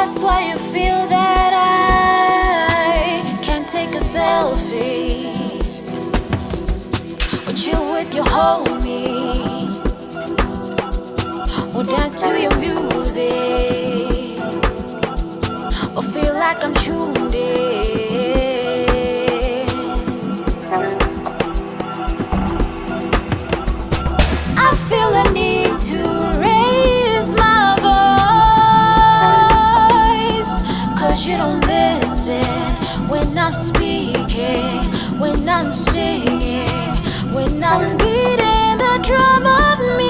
That's why you feel that I can't take a selfie with you with your homie, or dance to your music, or feel like I'm tuned in. I feel a need to raise my voice, 'cause you don't listen when I'm speaking, when I'm singing, when I'm beating the drum of me.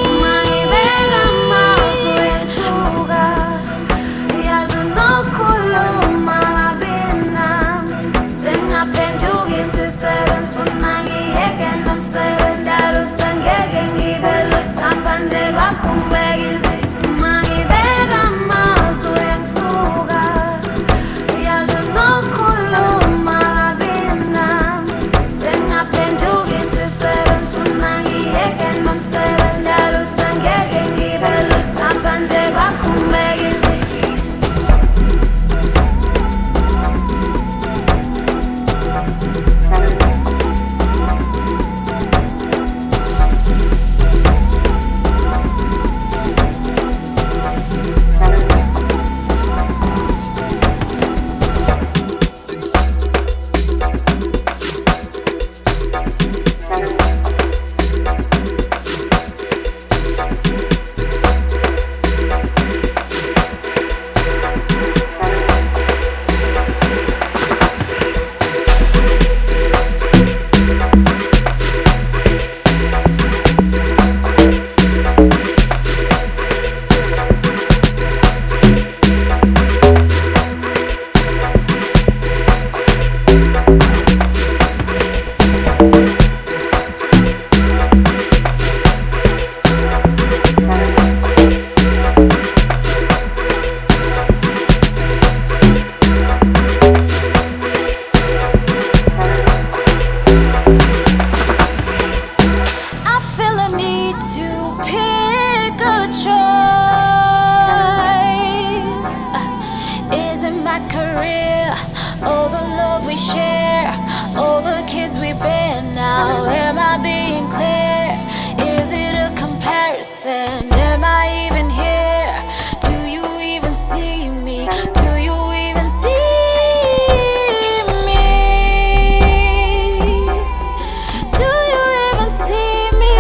All the love we share, all the kids we bear now. Am I being clear? Is it a comparison? Am I even here? Do you even see me? Do you even see me? Do you even see me?